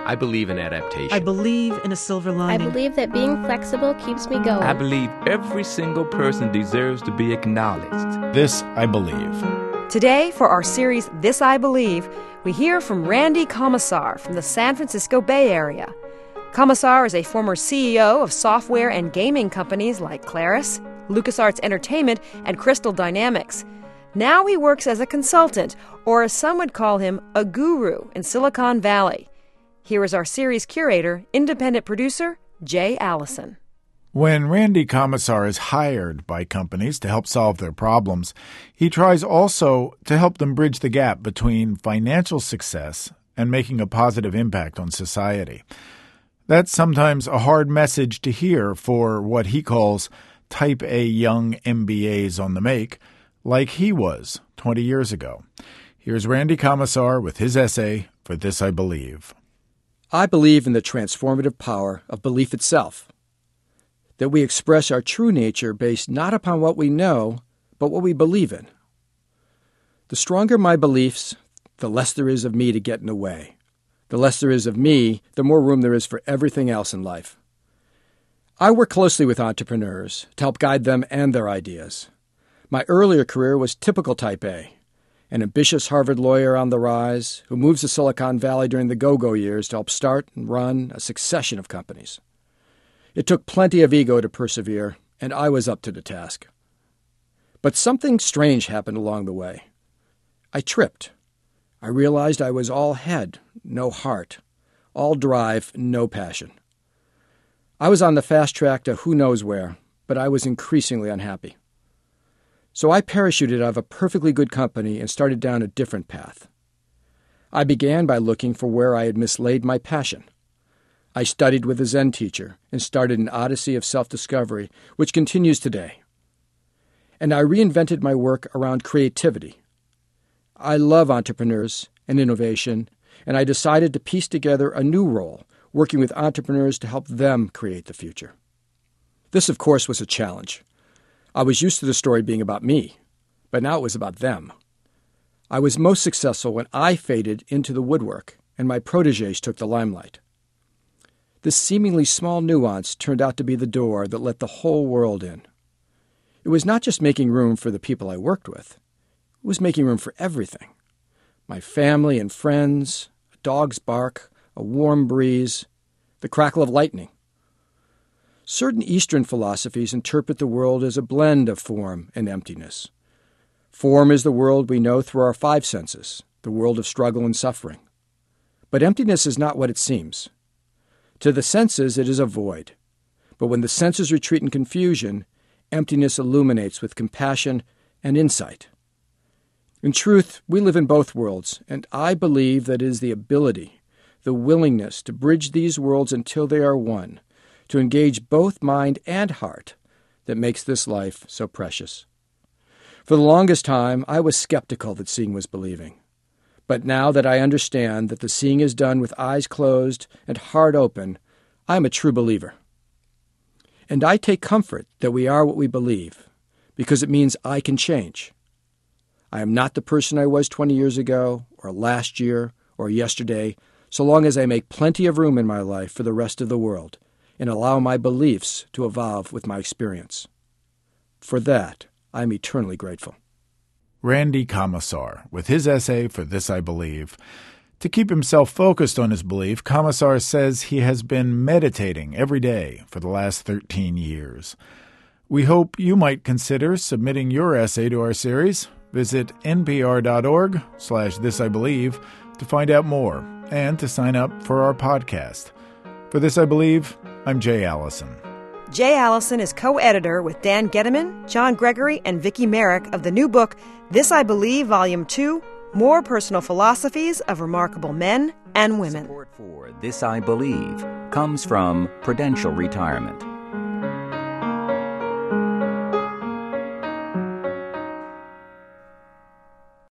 I believe in adaptation. I believe in a silver I lining. believe that being flexible keeps me going. I believe every single person deserves to be acknowledged. This I believe. Today, for our series This I Believe, we hear from Randy Commissar from the San Francisco Bay Area. Commissar is a former CEO of software and gaming companies like Claris, LucasArts Entertainment, and Crystal Dynamics. Now he works as a consultant, or as some would call him, a guru in Silicon Valley. Here is our series curator, independent producer, Jay Allison. When Randy Commissar is hired by companies to help solve their problems, he tries also to help them bridge the gap between financial success and making a positive impact on society. That's sometimes a hard message to hear for what he calls Type A young MBAs on the make, like he was 20 years ago. Here's Randy Commissar with his essay for This I Believe. I believe in the transformative power of belief itself, that we express our true nature based not upon what we know, but what we believe in. The stronger my beliefs, the less there is of me to get in the way. The less there is of me, the more room there is for everything else in life. I work closely with entrepreneurs to help guide them and their ideas. My earlier career was typical Type A, an ambitious Harvard lawyer on the rise who moves to Silicon Valley during the go-go years to help start and run a succession of companies. It took plenty of ego to persevere, and I was up to the task. But something strange happened along the way. I tripped. I realized I was all head, no heart, all drive, no passion. I was on the fast track to who knows where, but I was increasingly unhappy. So I parachuted out of a perfectly good company and started down a different path. I began by looking for where I had mislaid my passion. I studied with a Zen teacher and started an odyssey of self-discovery, which continues today. And I reinvented my work around creativity. I love entrepreneurs and innovation, and I decided to piece together a new role, working with entrepreneurs to help them create the future. This, of course, was a challenge. I was used to the story being about me, but now it was about them. I was most successful when I faded into the woodwork and my protégés took the limelight. This seemingly small nuance turned out to be the door that let the whole world in. It was not just making room for the people I worked with. It was making room for everything. My family and friends, a dog's bark, a warm breeze, the crackle of lightning. Certain Eastern philosophies interpret the world as a blend of form and emptiness. Form is the world we know through our five senses, the world of struggle and suffering. But emptiness is not what it seems. To the senses, it is a void. But when the senses retreat in confusion, emptiness illuminates with compassion and insight. In truth, we live in both worlds, and I believe that it is the ability, the willingness to bridge these worlds until they are one, to engage both mind and heart, that makes this life so precious. For the longest time, I was skeptical that seeing was believing. But now that I understand that the seeing is done with eyes closed and heart open, I am a true believer. And I take comfort that we are what we believe, because it means I can change. I am not the person I was 20 years ago, or last year, or yesterday, so long as I make plenty of room in my life for the rest of the world, and allow my beliefs to evolve with my experience. For that, I am eternally grateful. Randy Commissar, with his essay for This I Believe. To keep himself focused on his belief, Commissar says he has been meditating every day for the last 13 years. We hope you might consider submitting your essay to our series. Visit npr.org/thisibelieve to find out more and to sign up for our podcast. For This I Believe, I'm Jay Allison. Jay Allison is co-editor with Dan Getteman, John Gregory, and Vicki Merrick of the new book, This I Believe, Volume 2, More Personal Philosophies of Remarkable Men and Women. Support for This I Believe comes from Prudential Retirement.